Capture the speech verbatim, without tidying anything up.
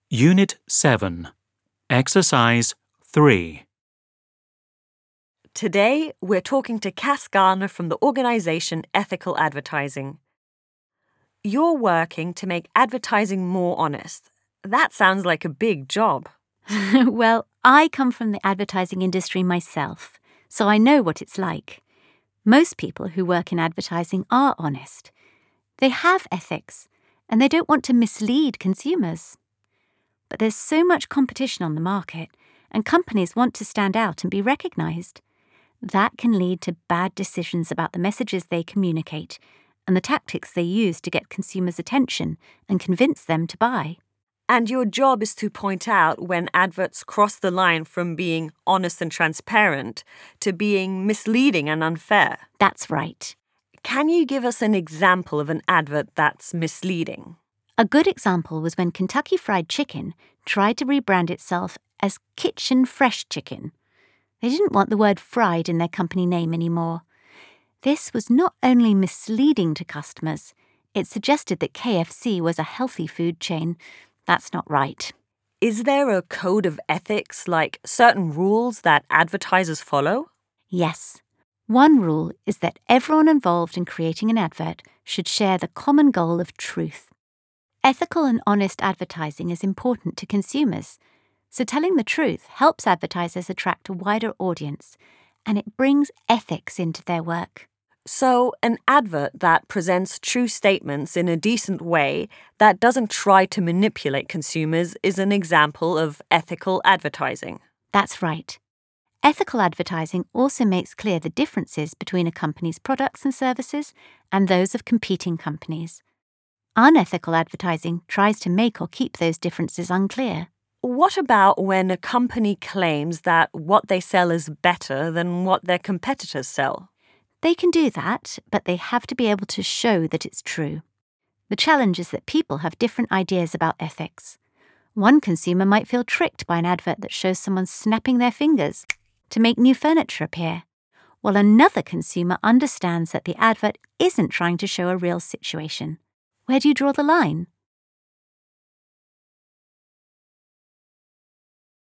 Unit seven, Exercise three. Today, we're talking to Cass Garner from the organisation Ethical Advertising. You're working to make advertising more honest. That sounds like a big job. Well, I come from the advertising industry myself, so I know what it's like. Most people who work in advertising are honest. They have ethics, and they don't want to mislead consumers. But there's so much competition on the market, and companies want to stand out and be recognised. That can lead to bad decisions about the messages they communicate and the tactics they use to get consumers' attention and convince them to buy. And your job is to point out when adverts cross the line from being honest and transparent to being misleading and unfair. That's right. Can you give us an example of an advert that's misleading? A good example was when Kentucky Fried Chicken tried to rebrand itself as Kitchen Fresh Chicken. They didn't want the word fried in their company name anymore. This was not only misleading to customers, it suggested that K F C was a healthy food chain. That's not right. Is there a code of ethics, like certain rules that advertisers follow? Yes. One rule is that everyone involved in creating an advert should share the common goal of truth. Ethical and honest advertising is important to consumers, so telling the truth helps advertisers attract a wider audience, and it brings ethics into their work. So, an advert that presents true statements in a decent way that doesn't try to manipulate consumers is an example of ethical advertising. That's right. Ethical advertising also makes clear the differences between a company's products and services and those of competing companies. Unethical advertising tries to make or keep those differences unclear. What about when a company claims that what they sell is better than what their competitors sell? They can do that, but they have to be able to show that it's true. The challenge is that people have different ideas about ethics. One consumer might feel tricked by an advert that shows someone snapping their fingers to make new furniture appear, while another consumer understands that the advert isn't trying to show a real situation. Where do you draw the line?